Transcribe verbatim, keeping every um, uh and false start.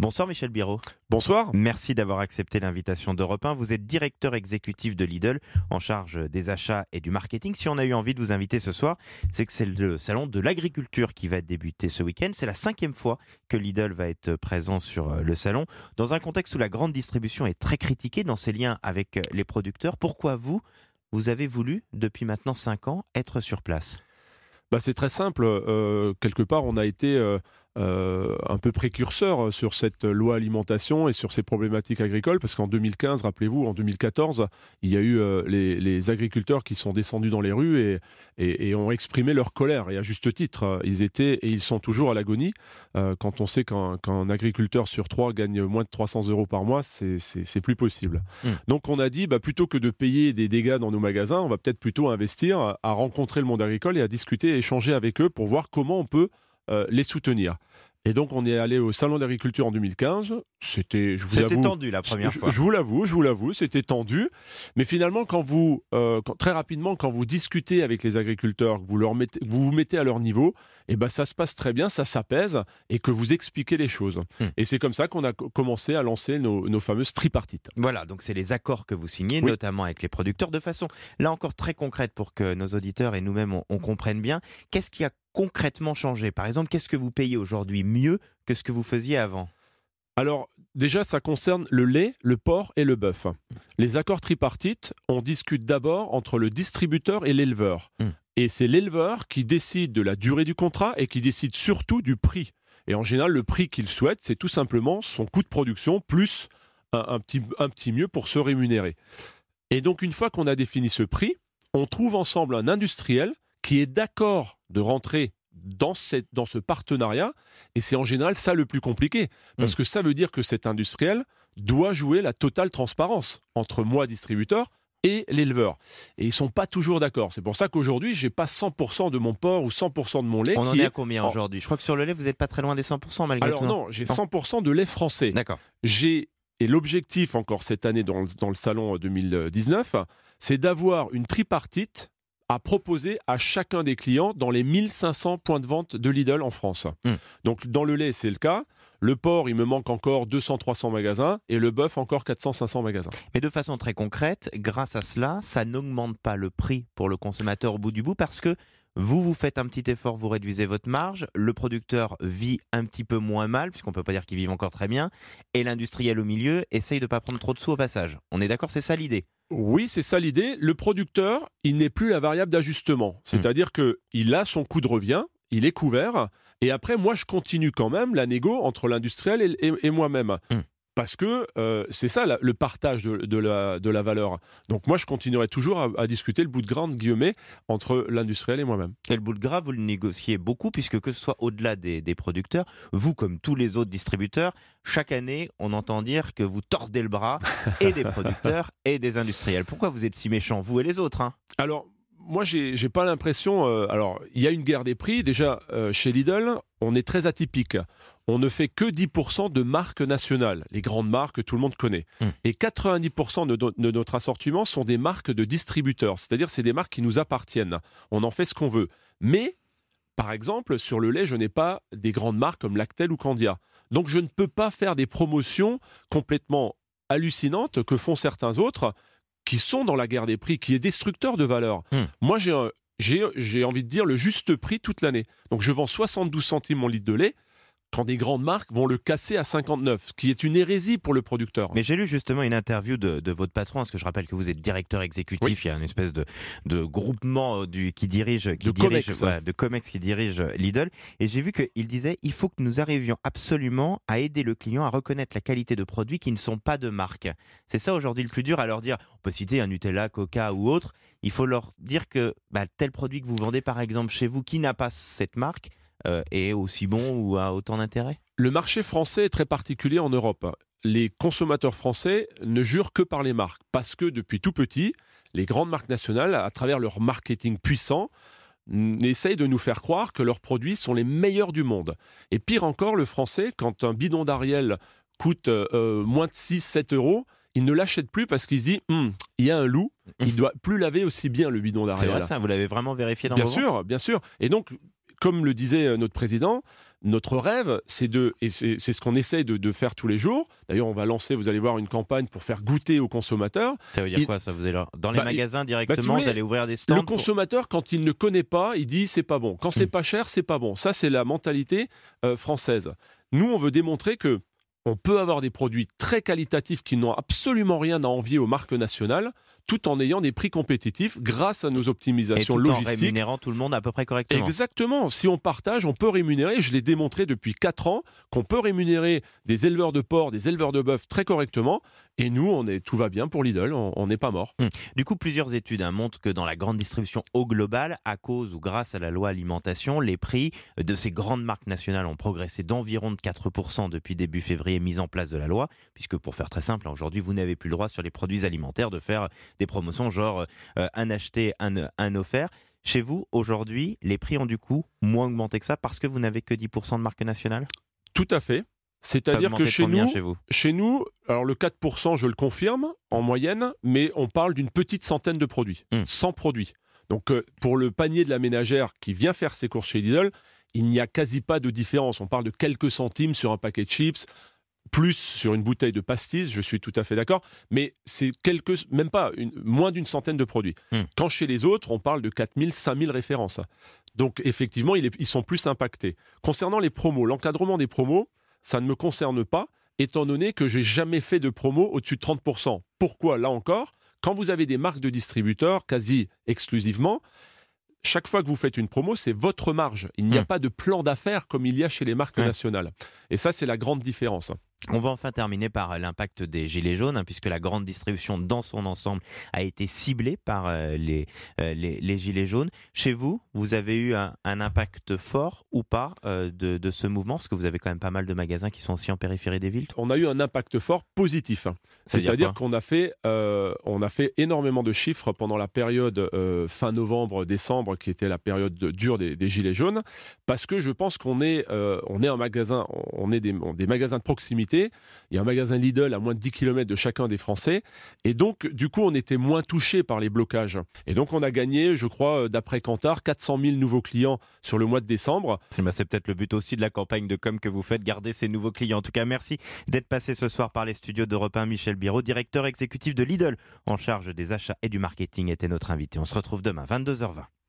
Bonsoir Michel Biraud. Bonsoir. Merci d'avoir accepté l'invitation d'Europe un. Vous êtes directeur exécutif de Lidl, en charge des achats et du marketing. Si on a eu envie de vous inviter ce soir, c'est que c'est le salon de l'agriculture qui va débuter ce week-end. C'est la cinquième fois que Lidl va être présent sur le salon, dans un contexte où la grande distribution est très critiquée dans ses liens avec les producteurs. Pourquoi vous, vous avez voulu, depuis maintenant cinq ans, être sur place ? Bah, c'est très simple. Euh, quelque part, on a été euh, euh, un peu précurseur sur cette loi alimentation et sur ces problématiques agricoles, parce qu'en deux mille quinze, rappelez-vous, en deux mille quatorze, il y a eu euh, les, les agriculteurs qui sont descendus dans les rues et, et, et ont exprimé leur colère, et à juste titre. Ils étaient et ils sont toujours à l'agonie. Euh, quand on sait qu'un, qu'un agriculteur sur trois gagne moins de trois cents euros par mois, c'est, c'est, c'est plus possible. Mmh. Donc on a dit, bah, plutôt que de payer des dégâts dans nos magasins, on va peut-être plutôt investir à rencontrer le monde agricole et à discuter et échanger avec eux pour voir comment on peut euh, les soutenir. Et donc on est allé au salon d'agriculture en deux mille quinze. C'était, je vous c'était avoue, tendu la première je, fois. Je vous l'avoue, je vous l'avoue, c'était tendu. Mais finalement, quand vous, euh, quand, très rapidement, quand vous discutez avec les agriculteurs, que vous leur mettez, vous vous mettez à leur niveau, et ben ça se passe très bien, ça s'apaise, et que vous expliquez les choses. Hum. Et c'est comme ça qu'on a commencé à lancer nos, nos fameuses tripartites. Voilà, donc c'est les accords que vous signez, oui. notamment avec les producteurs, de façon là encore très concrète pour que nos auditeurs et nous-mêmes on, on comprenne bien. Qu'est-ce qui a concrètement changé ? Par exemple, qu'est-ce que vous payez aujourd'hui mieux que ce que vous faisiez avant ? Alors, déjà, ça concerne le lait, le porc et le bœuf. Les accords tripartites, on discute d'abord entre le distributeur et l'éleveur. Mmh. Et c'est l'éleveur qui décide de la durée du contrat et qui décide surtout du prix. Et en général, le prix qu'il souhaite, c'est tout simplement son coût de production plus un, un, petit, un petit mieux pour se rémunérer. Et donc, une fois qu'on a défini ce prix, on trouve ensemble un industriel qui est d'accord de rentrer dans, cette, dans ce partenariat, et c'est en général ça le plus compliqué, parce mmh. que ça veut dire que cet industriel doit jouer la totale transparence entre moi, distributeur, et l'éleveur. Et ils ne sont pas toujours d'accord. C'est pour ça qu'aujourd'hui, je n'ai pas cent pour cent de mon porc ou cent pour cent de mon lait. On en qui est est à combien aujourd'hui ? Je crois que sur le lait, vous n'êtes pas très loin des cent pour cent malgré Alors tout. Alors non, j'ai cent pour cent de lait français. D'accord. J'ai, et l'objectif encore cette année dans le, dans le salon deux mille dix-neuf, c'est d'avoir une tripartite à proposer à chacun des clients dans les mille cinq cents points de vente de Lidl en France. Mmh. Donc dans le lait, c'est le cas. Le porc, il me manque encore deux cents à trois cents magasins et le bœuf, encore quatre cents à cinq cents magasins. Mais de façon très concrète, grâce à cela, ça n'augmente pas le prix pour le consommateur au bout du bout parce que vous, vous faites un petit effort, vous réduisez votre marge, le producteur vit un petit peu moins mal, puisqu'on ne peut pas dire qu'il vive encore très bien, et l'industriel au milieu essaye de ne pas prendre trop de sous au passage. On est d'accord, c'est ça l'idée ? Oui, c'est ça l'idée. Le producteur, il n'est plus la variable d'ajustement. C'est-à-dire mmh. qu'il a son coût de revient, il est couvert, et après, moi, je continue quand même la négo entre l'industriel et, et, et moi-même. Mmh. Parce que euh, c'est ça la, le partage de, de, la, de la valeur. Donc moi, je continuerai toujours à, à discuter le bout de gras, entre guillemets, entre l'industriel et moi-même. Et le bout de gras, vous le négociez beaucoup, puisque que ce soit au-delà des, des producteurs, vous, comme tous les autres distributeurs, chaque année, on entend dire que vous tordez le bras et des producteurs et des industriels. Pourquoi vous êtes si méchants, vous et les autres hein ? Alors, moi, j'ai, j'ai pas l'impression... Euh, alors, il y a une guerre des prix. Déjà, euh, chez Lidl, on est très atypique. On ne fait que dix pour cent de marques nationales, les grandes marques que tout le monde connaît. Mmh. Et quatre-vingt-dix pour cent de, do- de notre assortiment sont des marques de distributeurs, c'est-à-dire c'est des marques qui nous appartiennent. On en fait ce qu'on veut. Mais, par exemple, sur le lait, je n'ai pas des grandes marques comme Lactel ou Candia. Donc je ne peux pas faire des promotions complètement hallucinantes que font certains autres qui sont dans la guerre des prix, qui est destructeur de valeur. Mmh. Moi, j'ai, un, j'ai, j'ai envie de dire le juste prix toute l'année. Donc je vends soixante-douze centimes mon litre de lait, quand des grandes marques vont le casser à cinquante-neuf, ce qui est une hérésie pour le producteur. Mais j'ai lu justement une interview de, de votre patron, parce que je rappelle que vous êtes directeur exécutif, oui. Il y a une espèce de, de groupement du, qui dirige, qui de, dirige Comex. Ouais, de Comex qui dirige Lidl, et j'ai vu qu'il disait il faut que nous arrivions absolument à aider le client à reconnaître la qualité de produits qui ne sont pas de marque. C'est ça aujourd'hui le plus dur, à leur dire, on peut citer un Nutella, Coca ou autre, il faut leur dire que bah, tel produit que vous vendez par exemple chez vous, qui n'a pas cette marque, Euh, est aussi bon ou a autant d'intérêt ? Le marché français est très particulier en Europe. Les consommateurs français ne jurent que par les marques, parce que depuis tout petit, les grandes marques nationales, à travers leur marketing puissant, essayent de nous faire croire que leurs produits sont les meilleurs du monde. Et pire encore, le français, quand un bidon d'Ariel coûte euh, moins de six à sept euros, il ne l'achète plus parce qu'il se dit hm, il y a un loup, il ne doit plus laver aussi bien le bidon d'Ariel. C'est vrai ça, vous l'avez vraiment vérifié dans Bien vos sûr, ventes ? bien sûr. Et donc, comme le disait notre président, Notre rêve, c'est de, et c'est, c'est ce qu'on essaie de, de faire tous les jours. D'ailleurs, on va lancer, vous allez voir, une campagne pour faire goûter aux consommateurs. Ça veut dire il, quoi ça vous allez là Dans les bah, magasins directement, bah, si vous, voulez, vous allez ouvrir des stands. Le pour... consommateur, quand il ne connaît pas, il dit c'est pas bon. Quand c'est mmh. pas cher, c'est pas bon. Ça, c'est la mentalité euh, française. Nous, on veut démontrer que on peut avoir des produits très qualitatifs qui n'ont absolument rien à envier aux marques nationales, tout en ayant des prix compétitifs grâce à nos optimisations et tout logistiques. En rémunérant tout le monde à peu près correctement. Exactement. Si on partage, on peut rémunérer. Je l'ai démontré depuis quatre ans qu'on peut rémunérer des éleveurs de porc, des éleveurs de bœuf très correctement. Et nous, on est, tout va bien pour Lidl, on n'est pas mort. Hum. Du coup, plusieurs études hein, montrent que dans la grande distribution au global, à cause ou grâce à la loi alimentation, les prix de ces grandes marques nationales ont progressé d'environ de quatre pour cent depuis début février, mise en place de la loi. Puisque pour faire très simple, aujourd'hui, vous n'avez plus le droit sur les produits alimentaires de faire des promotions genre euh, un acheté, un, un offert. Chez vous, aujourd'hui, les prix ont du coup moins augmenté que ça parce que vous n'avez que dix pour cent de marques nationales ? Tout à fait. C'est-à-dire que chez nous, chez, vous chez nous, alors le quatre pour cent, je le confirme, en moyenne, mais on parle d'une petite centaine de produits, mmh. cent produits. Donc euh, pour le panier de la ménagère qui vient faire ses courses chez Lidl, il n'y a quasi pas de différence. On parle de quelques centimes sur un paquet de chips, plus sur une bouteille de pastis, je suis tout à fait d'accord, mais c'est quelques, même pas, une, moins d'une centaine de produits. Mmh. Quand chez les autres, on parle de quatre mille, cinq mille références. Donc effectivement, il est, ils sont plus impactés. Concernant les promos, l'encadrement des promos, ça ne me concerne pas, étant donné que j'ai jamais fait de promo au-dessus de trente pour cent. Pourquoi ? Là encore, quand vous avez des marques de distributeurs, quasi exclusivement, chaque fois que vous faites une promo, c'est votre marge. Il n'y a mmh. pas de plan d'affaires comme il y a chez les marques mmh. nationales. Et ça, c'est la grande différence. On va enfin terminer par l'impact des gilets jaunes, hein, puisque la grande distribution dans son ensemble a été ciblée par euh, les, euh, les, les gilets jaunes. Chez vous, vous avez eu un, un impact fort ou pas euh, de, de ce mouvement ? Parce que vous avez quand même pas mal de magasins qui sont aussi en périphérie des villes. On a eu un impact fort positif. Hein. C'est-à-dire qu'on a fait, euh, on a fait énormément de chiffres pendant la période euh, fin novembre-décembre, qui était la période dure des, des gilets jaunes, parce que je pense qu'on est, euh, on est un magasin, on est des, des magasins de proximité. Il y a un magasin Lidl à moins de dix kilomètres de chacun des Français. Et donc, du coup, on était moins touchés par les blocages. Et donc, on a gagné, je crois, d'après Kantar, quatre cent mille nouveaux clients sur le mois de décembre. Et ben, c'est peut-être le but aussi de la campagne de com que vous faites, garder ces nouveaux clients. En tout cas, merci d'être passé ce soir par les studios d'Europe un. Michel Biraud, directeur exécutif de Lidl, en charge des achats et du marketing, était notre invité. On se retrouve demain, vingt-deux heures vingt.